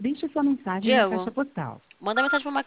Deixe sua mensagem na Diego, caixa postal. manda mensagem pra